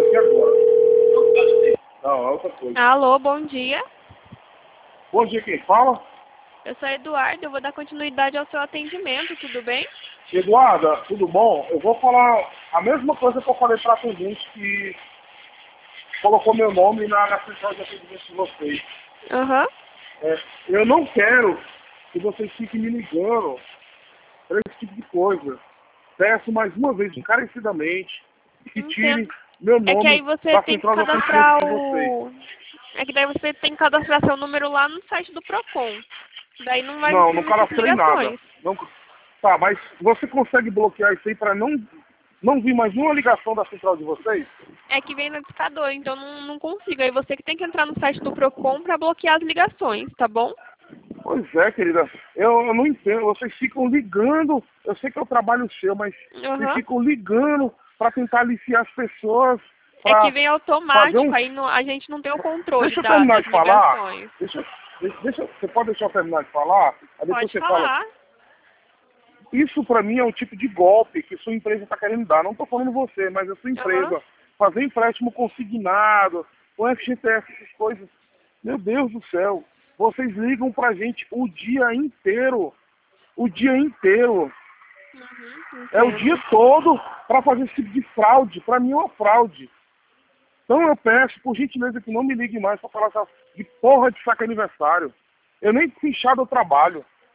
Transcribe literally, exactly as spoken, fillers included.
ligado aqui agora. Não, é outra coisa. Alô, bom dia. Bom dia, quem fala? Eu sou a Eduardo, eu vou dar continuidade ao seu atendimento, tudo bem? Eduarda, tudo bom? Eu vou falar a mesma coisa que eu falei para a atendente que colocou meu nome na, na central de atendimento de vocês. Aham. Uhum. É, eu não quero que vocês fiquem me ligando para esse tipo de coisa. Peço mais uma vez, encarecidamente, que tirem meu nome é que aí você da tem que central de cadastrar atendimento de o... vocês. É que daí você tem que cadastrar seu número lá no site do Procon. Daí não vai Não, não receber essas cadastrei nada. ligações. Não... Tá, mas você consegue bloquear isso aí para não, não vir mais nenhuma ligação da central de vocês? É que vem no discador, então não, não consigo. Aí você que tem que entrar no site do Procon para bloquear as ligações, tá bom? Pois é, querida. Eu, eu não entendo. Vocês ficam ligando. Eu sei que é o trabalho seu, mas Uhum. vocês ficam ligando para tentar aliciar as pessoas. É que Pra vem fazer automático, um... aí não, a gente não tem o controle Deixa eu da, terminar das de falar. ligações. Deixa, deixa, deixa- você pode deixar eu terminar de falar? Aí depois Pode você fala. falar. Isso para mim é um tipo de golpe que sua empresa está querendo dar. Não estou falando você, mas a sua empresa. Uhum. Fazer empréstimo consignado, com F G T S, essas coisas. Meu Deus do céu. Vocês ligam pra gente o dia inteiro. O dia inteiro. Uhum, É o dia todo para fazer esse tipo de fraude. Para mim é uma fraude. Então eu peço, por gentileza, que não me ligue mais para falar essa de porra de saca aniversário. Eu nem fichado eu trabalho.